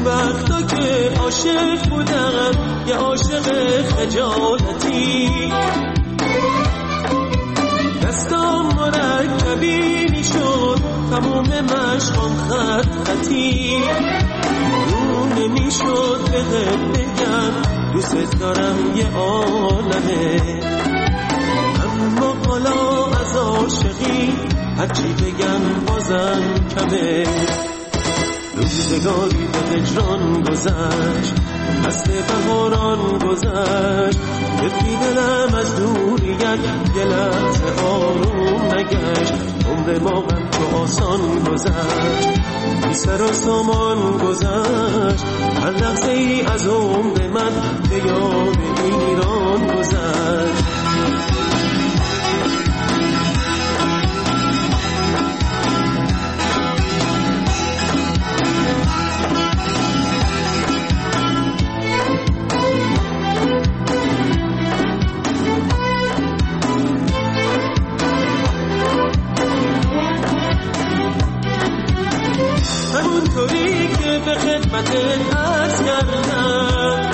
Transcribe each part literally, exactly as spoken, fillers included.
اون وقتا که عاشق بودم یه عاشق خجالتی، دستام مرکبی میشد تموم مشقام خط خطی، اون نمیشد بهت بگم دوست دارم یه عالمه، اما حالا از عاشقی هرچی بگم بازم کمه. روزگاری به هجران گذشت، فصل بهاران گذشت، یکی دلم از دوریت یه لحظه آروم نگشت، عمر ما هم تو آسان گذشت، بی سر و سامان گذشت، هر لحظه ای از عمر من به یاد ایران گذشت. همونطوری که به خدمتت عرض کردم،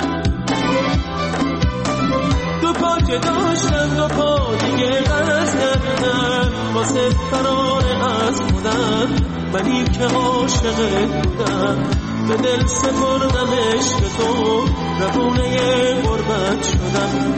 دو پا که داشتم دو پا دیگه قرض کردم، واسه فرار از خودم منی که عاشقت بودم، به دل سپردم عشق تو روونه غربت شدم.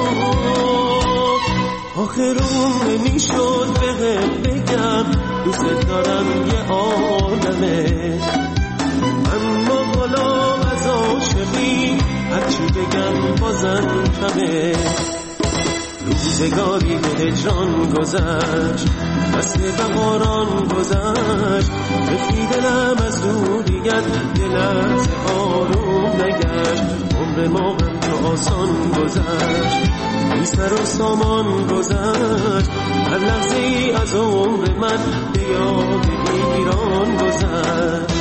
آخرون نمیشد بهت بگم دوست دارم یه عالمه، اما حالا از عاشقی هرچی بگم بازم کمه. روزگاری به هجران گذشت، فصل بهاران گذشت، یکی دلم از دوریت یه لحظه آروم نگشت، عمر ما هم تو آسان گذشت، بی سر و سامان گذشت، هر لحظه ای از عمر من به یاد ایران گذشت.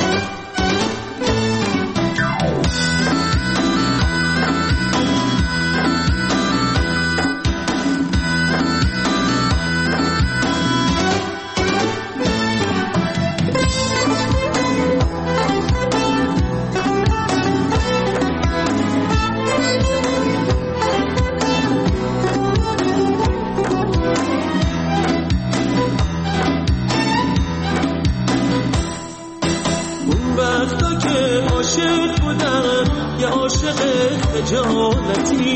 وقتا که عاشق بودم یه عاشق خجالتی،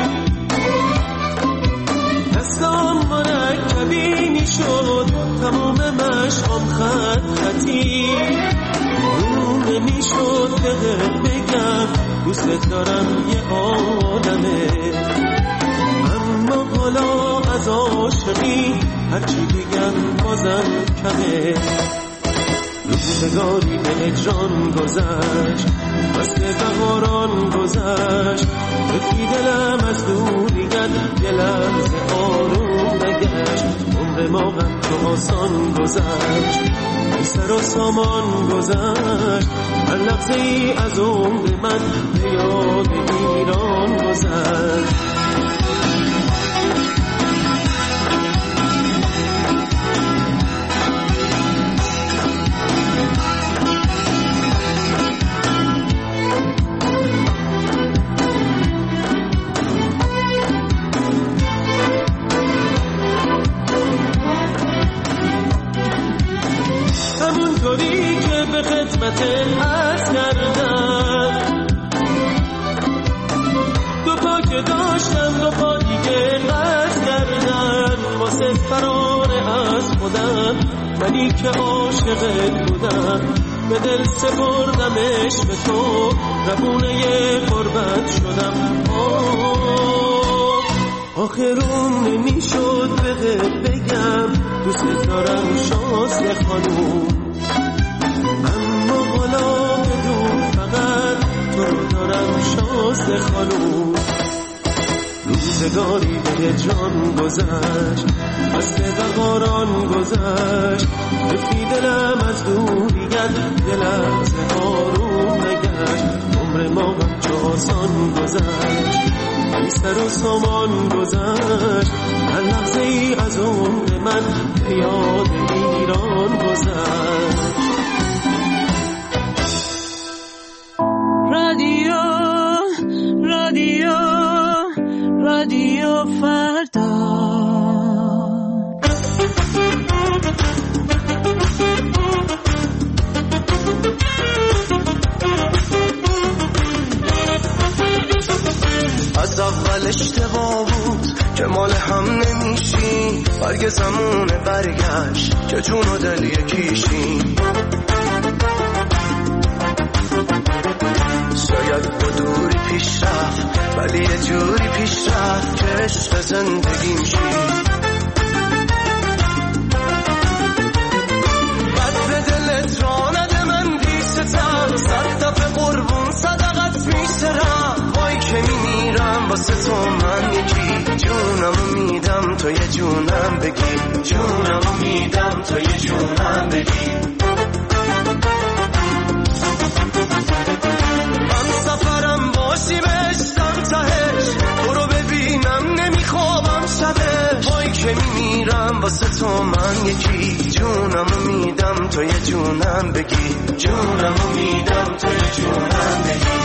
دستام مرکبی میشد تمام مشقام خط خطی، اون نمیشد بهت بگم دوست دارم یه عالمه، اما حالا از عاشقی هرچی بگم بازم کمه. روزگاری به هجران گذشت، فصل بهاران گذشت، یکی دلم از دوریت یه لحظه آروم نگشت، عمر ما هم تو آسان گذشت، بی سر و سامان گذشت، هر لحظه ای از عمر من به یاد ایران گذشت. همونطوری که به خدمت عرض کردم، دو پا که داشتم دو پا دیگه قرض کردم، واسه فرار از خودم منی که عاشقت بودم، به دل سپردم عشق تو روونه غربت شدم. آخرون نمیشد بهت بگم دوست دارم شازده خانوم، اما حالا بدون فقط تو رو دارم شازده خانوم. روزگاری به هجران گذشت، فصل بهاران گذشت، یکی دلم از دوریت یه لحظه آروم نگشت، عمر ما هم چو آسان گذشت، بی سر و سامان گذشت، هر لحظه ای از عمر من به یاد ایران گذشت. رادیو فردا. از اول اشتباه بود که مال هم نمیشیم، برگ زمونه برگشت که جون و دل یکیشیم. شاید با دوری پیش رفت ولی یه جوری پیش رفت که عشق زندگیم شیم. بد به دلت را نده من بیستم، صد دفعه قربون صدقت میسرم. وای که میمیرم واسه تو من یکی، جونمو میدم تو یه جونم بگی، جونمو میدم تو یه جونم بگی. من سفرم باشی بشتم تهش، تو رو ببینم نمیخوابم شبه. وای که میمیرم واسه تو من یکی، جونمو میدم تو یه جونم بگی، جونمو میدم تو یه جونم بگی.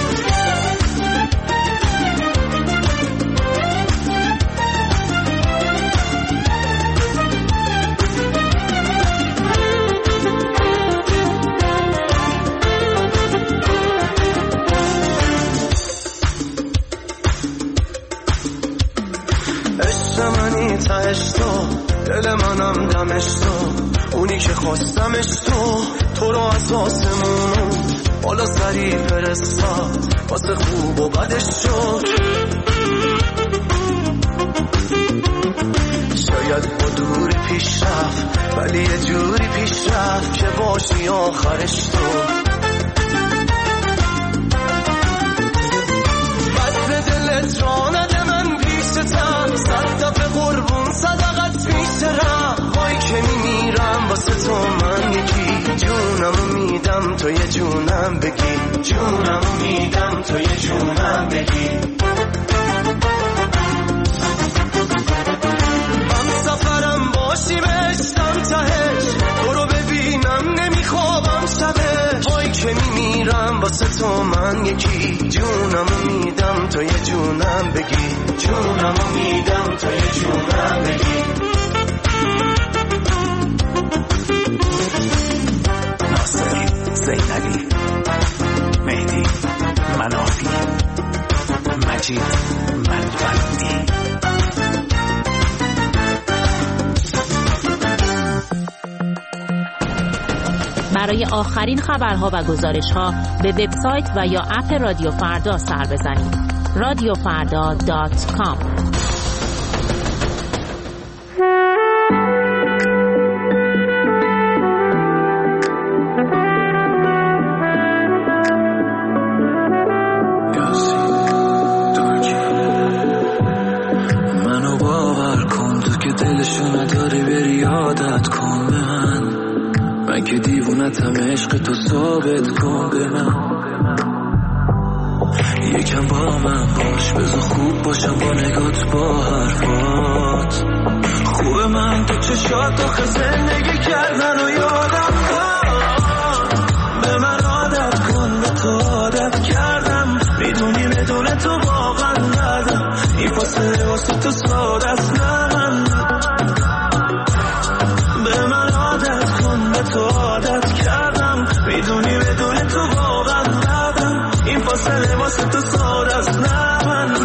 تهش تو، دل منم دمش تو، اونی که خواستمش تو. تو رو از آسمون بالا سری فرستاد، واسه خوب و بدش شد. شاید با دوری پیش رفت ولی یه جوری پیش رفت که باشی آخرش تو. بد به دلت را نده من پیشتم، صد دفعه قربون صدقت میسرم. وای که میمیرم واسه تو من یکی، جونمو میدم تو یه جونم بگی، جونمو میدم تو یه جونم بگی. من سفرم باشی بشتم تهش، تو رو ببینم نمیخوابم شبه. وای که میمیرم واسه تو من یکی، جونمو میدم تو یه جونم بگی، جونمو میدم تو یه جونم بگی. ناصر، زینبی، مهدی، منافی، مجید، منفردی. برای آخرین خبرها و گزارش‌ها به وبسایت و یا اپ رادیو فردا سر بزنید. رادیو فردا دات کام. منو باور کن تو که دلشو نداری بری عادت کن به من، من که دیوونتم عشق تو ثابت کن به من. یکم با من باش بذار خوب باشم با نگات با حرفات. خوبه من تو چشات آخه زندگی کردن و یادم کن. به من عادت کن به تو عادت کردم، میدونی بدون تو واقعا ندم. این فاصله واسه تو ساده است نه من. به من عادت کن به تو عادت کردم، میدونی بدون تو واقعا ندم. این فاصله واسه تو ساده است نه من.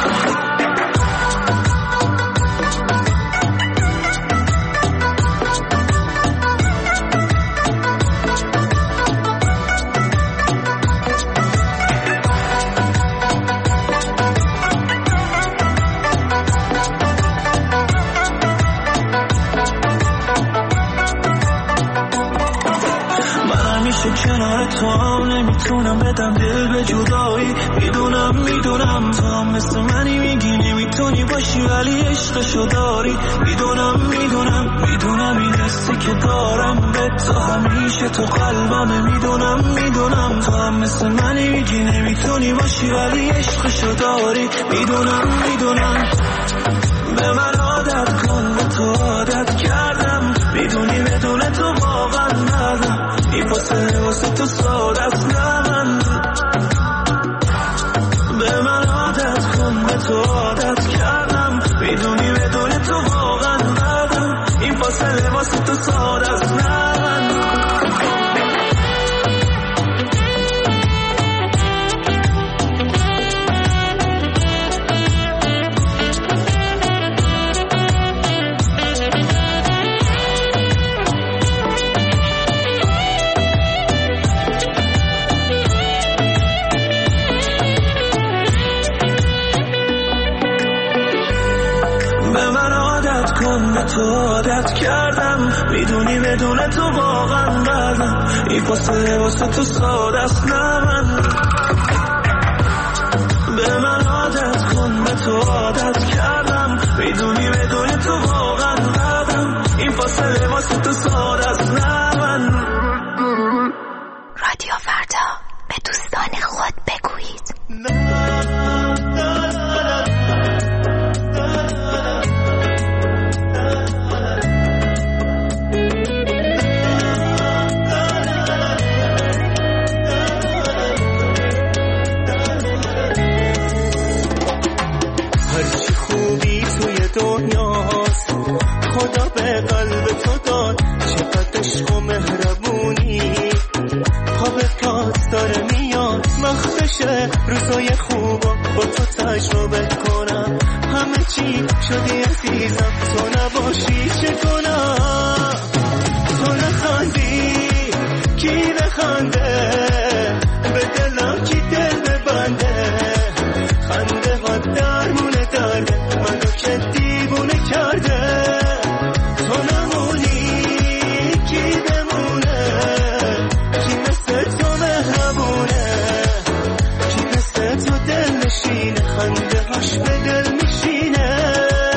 کنار تو هم نمیتونم بدم دل به جدایی. میدونم میدونم تو هم مثل منی میگی نمیتونی باشی ولی عشقشو داری. میدونم میدونم میدونم این حسی که دارم به تو همیشه تو قلبمه. میدونم میدونم تو هم مثل منی میگی نمیتونی باشی ولی عشقشو داری. میدونم میدونم به من عادت کن به تو عادت کردم، میدونی بدون تو واقعا ندم. این فاصله واسه تو ساده است نه من. به من عادت کن به تو عادت کردم، من به تو عادت کردم، میدونی بدون تو واقعا بردم، این فاصله واسه تو ساده است نه من. به من عادت کن، به تو عادت کردم، میدونی بدون تو واقعا بردم، این فاصله واسه تو ساده است نه من. رادیو فردا، به دوستان خود بگویید. هرچی خوبی توی دنیاست خدا به قلب تو داد، چقدر عشق و مهربونی، پا به پاس داره میاد، وقتشه روزای خوبا با تو تجربه کنم، همه چی شدی عزیزم، تو نباشی چه کنم، تو نخندی کی بخنده، به دلم کی دل ببنده، خنده ها درمونه درده، منو که دیوونه کرده، تو نمونی کی بمونه، کی مثل تو مهربونه، کی مثل تو دل نشینه، خنده هاش به دل میشینه.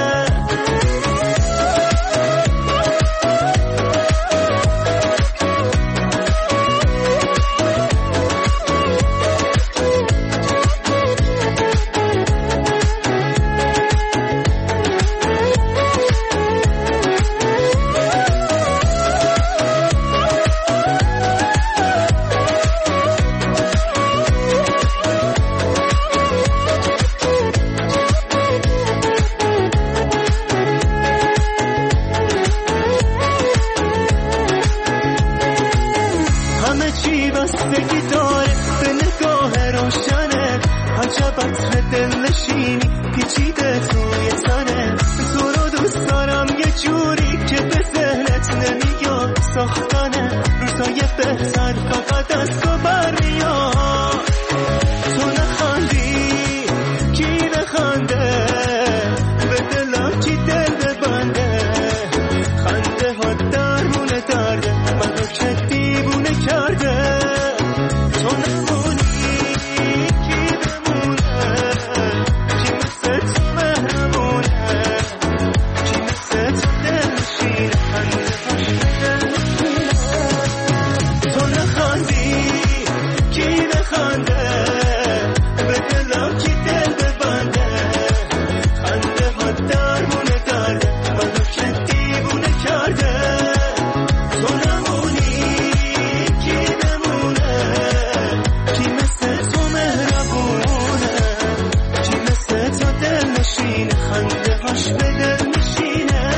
بستگی داره به نگاه روشنه، عجب عطر دل نشینی پیچیده توی تنه، تو رو دوست دارم یه جوری که به ذهنت نمیاد، ساختنه روزای بهتر فقط از تو برمیاد، تو نخندی کی بخنده، به دلم کی دل ببنده، خنده ها درمونه درده، منو که دیوونه کرده، تو نمونی کی بمونه، کی مثل تو مهربونه، کی مثل تو دل نشینه، خنده هاش به دل میشینه، تو نخندی کی بخنده، به دلم کی دل ببنده، خنده ها درمونه درده، منو که دیوونه کرده، تو نمونی کی بمونه، کی مثل تو مهربونه، کی مثل تو دل نشینه، خنده هاش به دل میشینه.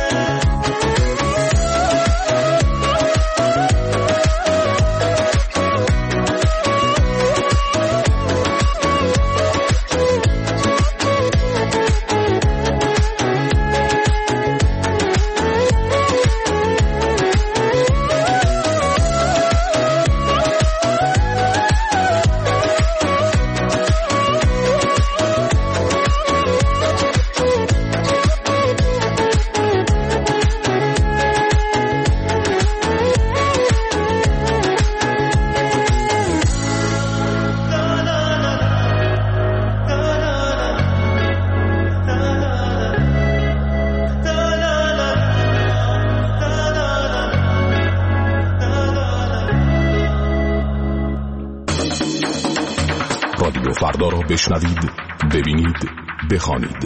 رادیو فردا را بشنوید، ببینید، بخوانید.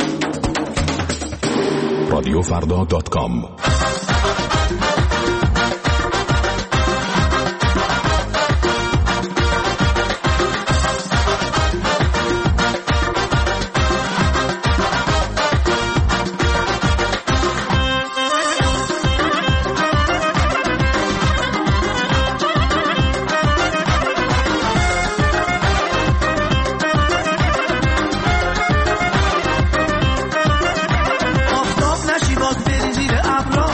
رادیو فردا دات کام. آفتاب نشی باز بری زیر ابرا،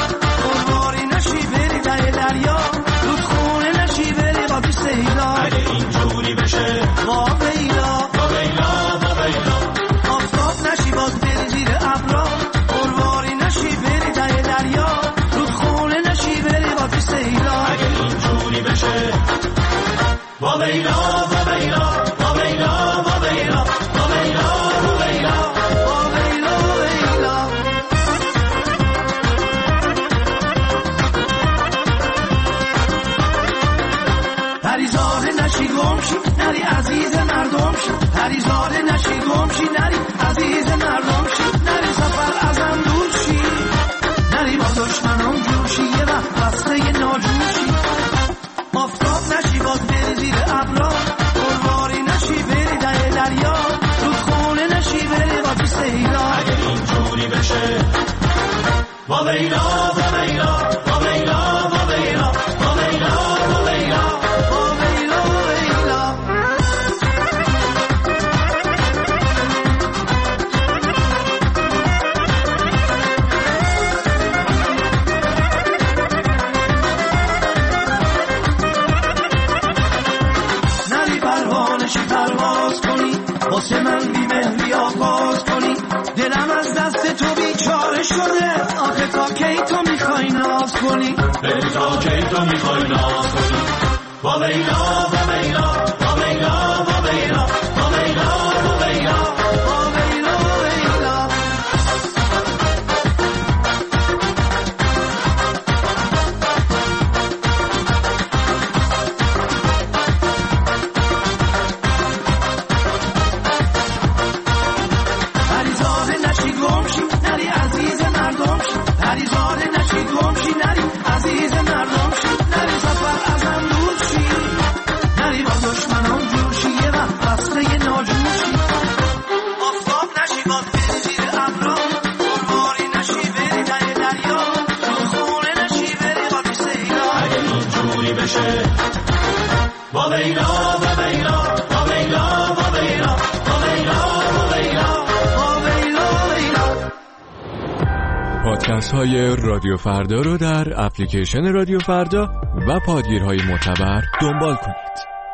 واویلا واویلا واویلا واویلا واویلا واویلا واویلا واویلا. نری پروانشی پرواز کنی واسه من بی مهری آغاز کنی، دلم از دست تو بیچاره شده، آخه تا کی تو میخوای ناز کنی، بری تا کی تو میخوای ناز کنی. واویلا واویلا واویلا واویلا واویلا واویلا واویلا واویلا. واویلا واویلا واویلا واویلا واویلا واویلا واویلا واویلا. پادکست های رادیو فردا رو در اپلیکیشن رادیو فردا و پادگیرهای معتبر دنبال کنید.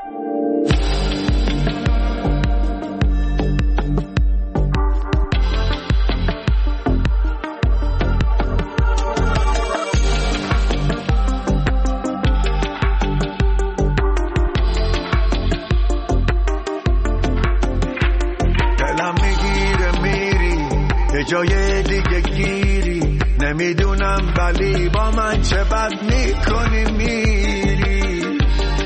جای دیگه گیری نمیدونم ولی با من چه بد میکنی میری،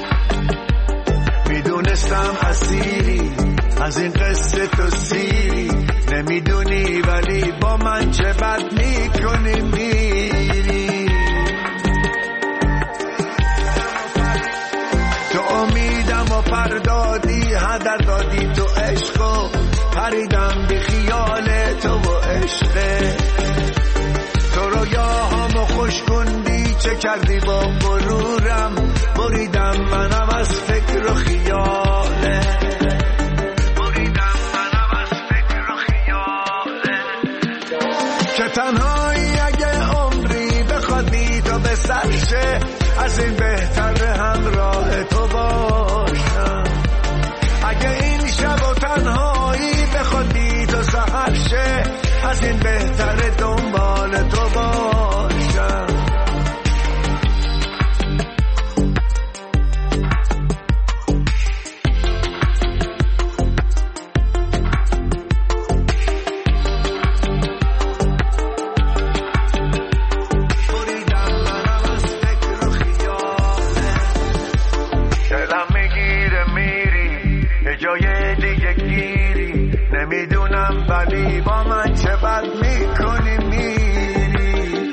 میدونستم اسیری از این قصه تو سیری، نمیدونی ولی با من چه بد میکنی میری. تو امیدم و پردادی هدر دادی تو عشقو، پریدم بی خیال تو و عشقه، تو رویاهامو خوش کندی چه کردی با غرورم، بریدم منم از فکر و خیاله، بریدم منم از فکر و خیاله. که تنهایی اگه عمری بخوادی تو به سرشه، از این بهتر همراه تو باشم. اگه این شب و تنهایی بخوادی تو سحر شه، از این بهتر دنبال تو باشم. بریدم منم از فکر و خیاله، دلم میگیره میری یه جای دیگه گیری، نمیدونم ولی با من چه بد میکنی میری،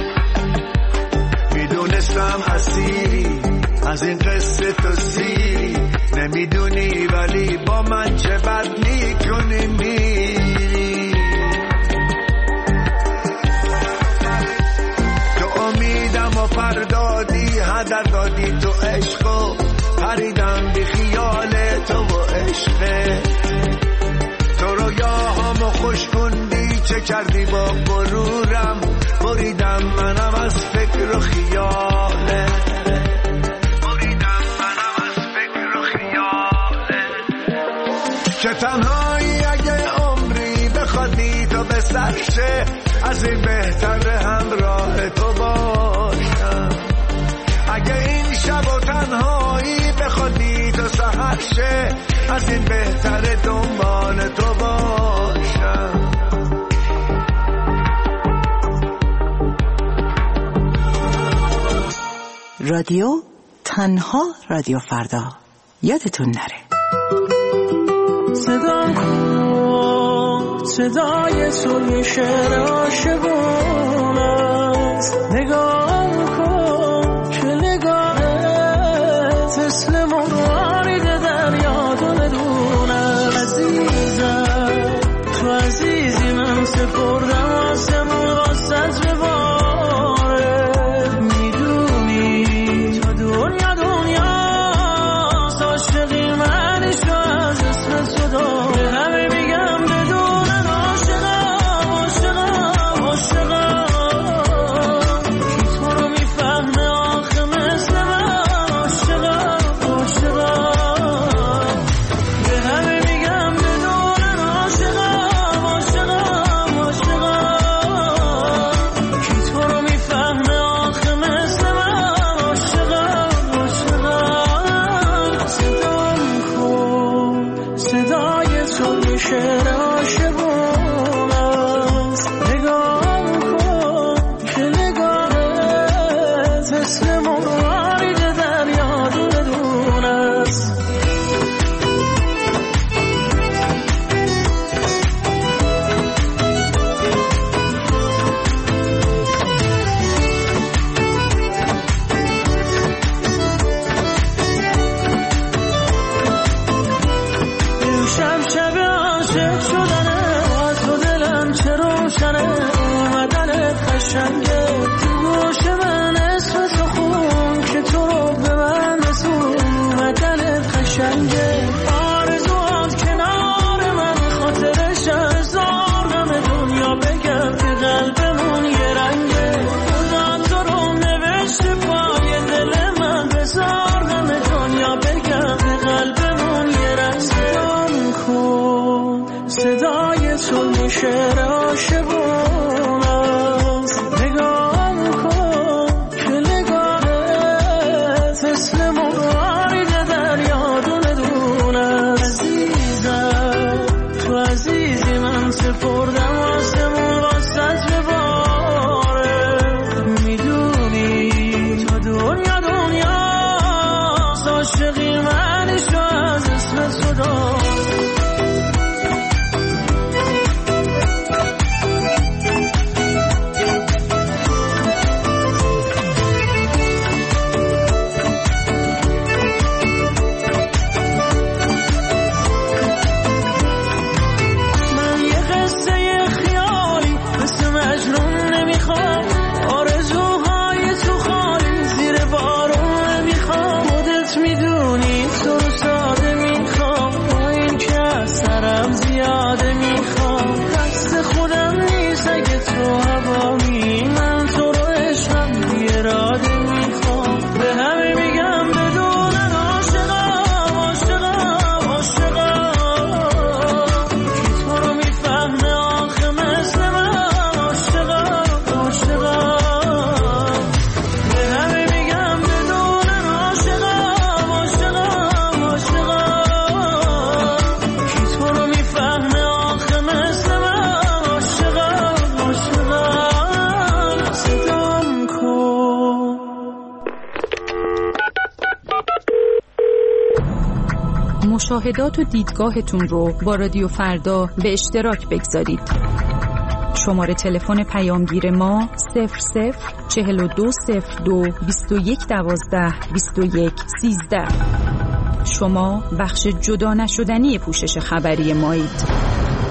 میدونستم اسیری از این قصه تو سیری، نمیدونی ولی با من چه بد میکنی میری. تو امیدم و پردادی هدر دادی تو عشقو، پریدم بی خیال تو و عشقه، تو رویاهامو خوش کندی چه کردی با غرورم، بریدم منم از فکر و خیاله، بریدم منم از فکر و خیاله. که تنهایی اگه عمری بخوادی تو به سرشه، از این بهتر همراه تو باشم. اگه این شب و تنهایی بخوادی تو سحر شه، از این بهتر دنبال تو باشم. رادیو تنها رادیو فردا، یادتون نره. صدا کن صدای تو یه شعر عاشقون است، نگاه کن که نگاهت مثل مروارید دریا دونه. عزیزم تو عزیزی، من سپردم آسمون واسط به باد، شعر عاشقون است. نگاه کن که نگاهت مثل موارد دریا دونه دونه است. قشنگه تو گوش من اسم تو خون که تو رو به من رسون. اومدنت قشنگه آرزوات کنار من خاطرش هزار غم دنیا بگم که قلبمون یه رنگه. خدا تو رو نوشته پای دل من بذار غم دنیا بگم که قلبمون یه رنگه. صدام کن صدای تو شعر عاشقون است. نگاه کن که نگاهت مثل موارد دریا دونه دونه است. عزیزم تو عزیزی من سپردم آسمون واسط به باره. میدونی تا دنیا دنیا عاشقی منشو از اسم تو دار. مشاهدات و دیدگاهتون رو با رادیو فردا به اشتراک بگذارید. شماره تلفن پیامگیر ما صفر صفر چهل و دو صفر دو بیست و یک دوازده بیست و یک سیزده. شما بخش جدا نشدنی پوشش خبری مایید.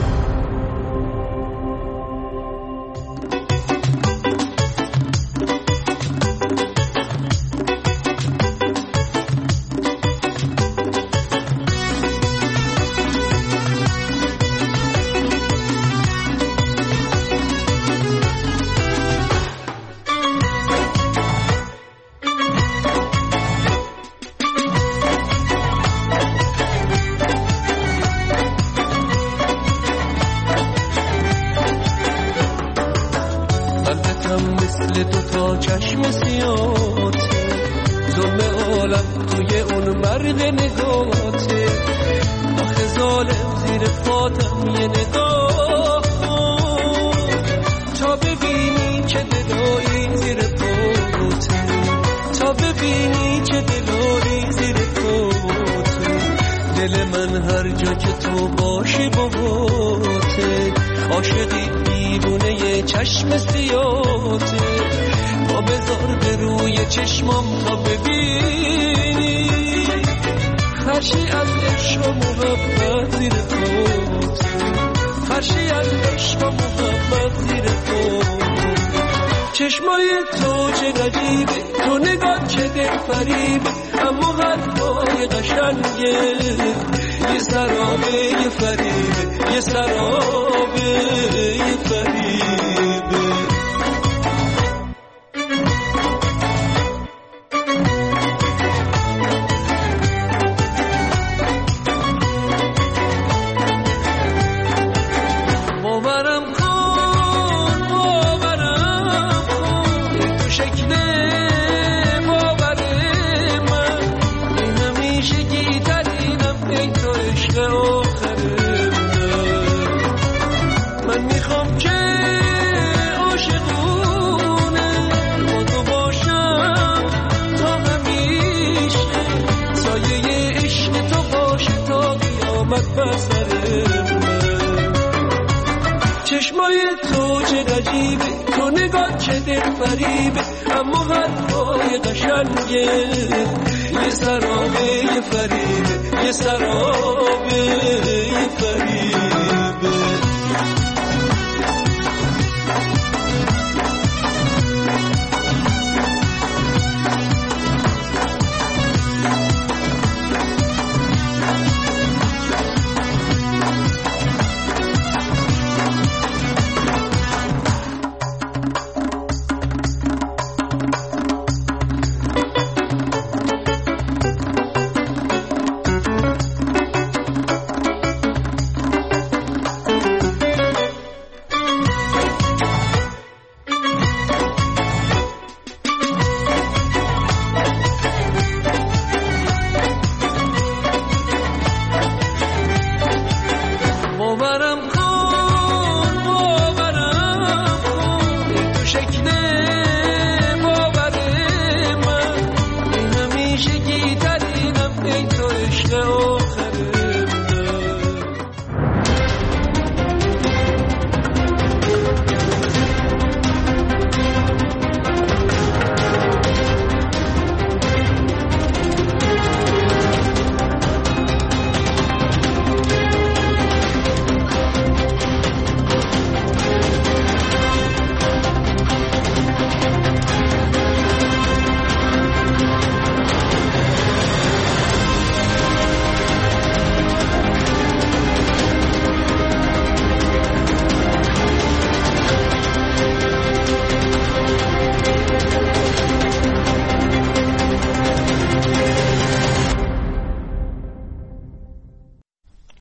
مثل تو تا چشم سیاته ظلم عالم توی اون مرد نگاته. آخه ظالم زیر پاتم یه نگاه تا ببینی که دلایی زیر پاته. تا ببینی که دلایی زیر پاته. دل من هر جا که تو باشی باباته. عاشقی دیوونه یه چشم سیاته. با بذار به روی چشمام تا ببینی خرشی از عشق و محبت زیر پاته. خرشی از عشق و محبت زیر پاته. چشمای تو چه غریبه تو نگاه که دل فریبه اما حرفای قشنگه. یه سرابه یه فریبه یه سرابه یه فریبه. میاد بر سر من. چشمای تو چه عجیبه، تو نگاه چه دل فریبه، اما حرفای قشنگه یه سرابه یه فریبه، یه سرابه یه فریبه.